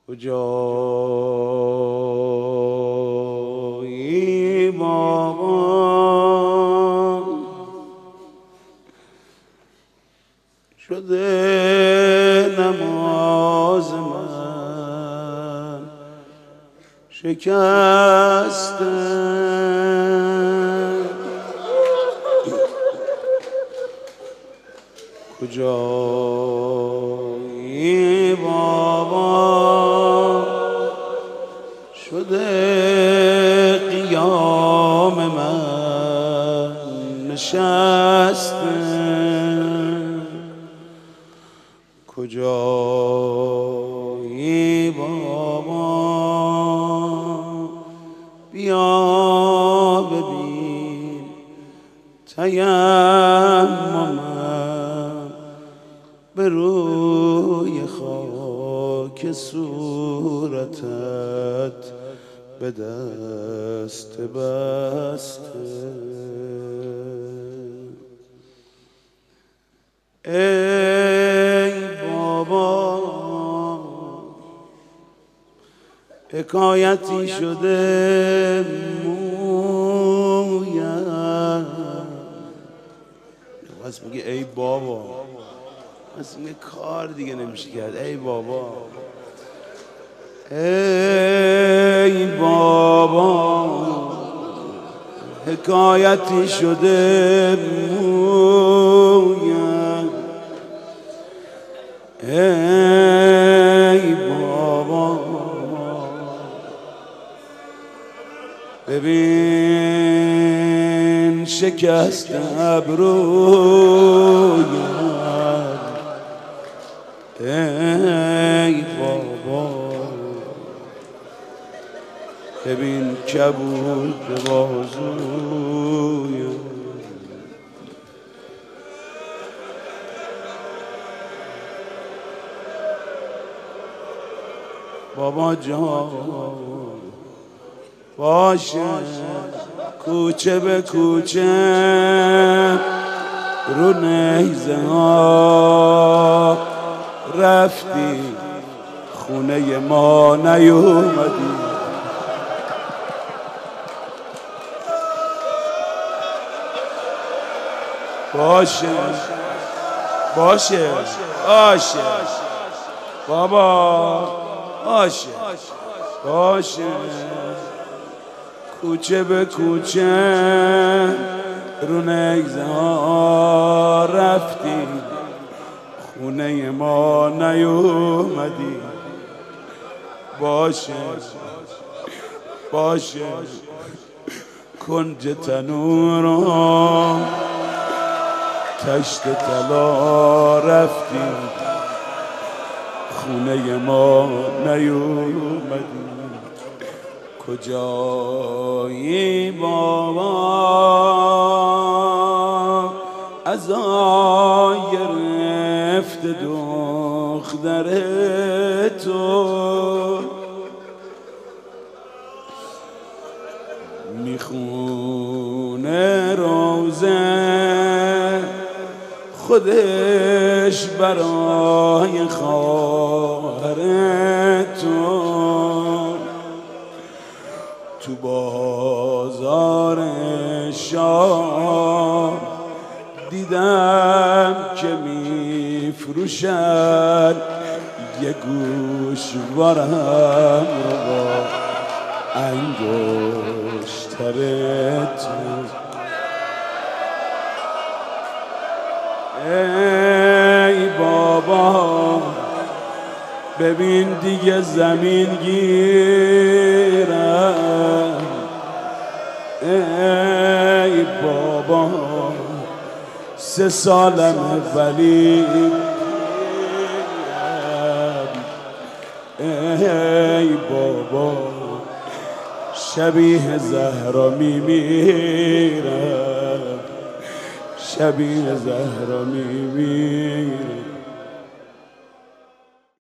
کجایی بابا شده نماز من شکسته کجایی بابا شده قیام من نشسته کجایی بابا بیا ببین تیممم به روی خاک صورتت به دست بسته ای بابا حکایتی شده مویم بس میگه ای بابا بس میگه کار دیگه نمیشه کرد ای بابا ای بابا حکایتی شده مویم ای بابا ببین شکست ابرویم ای بابا ببین کبود بازویم بابا جان باشه کوچه به کوچه رو نیزه ها رفتی خونه ما نیومدی باشه باشه باشه بابا باشه باشه کوچه به کوچه رو نیزه ها رفتی خونه ما نیومدی باشه باشه کنج تنور و تشت طلا رفتی خونه ما نیومدی کجایی بابا عزا گرفت دختر تو میخونه روزه خودش برای خواهر تو بازار شام دیدم که میفروشن یه گوشوارم رو با انگشتر تو ای بابا ببین دیگه زمین گیرم ای بابا 3 سالم ولی ای بابا شبیه زهرا میمیرم شبیه زهرا میمیرم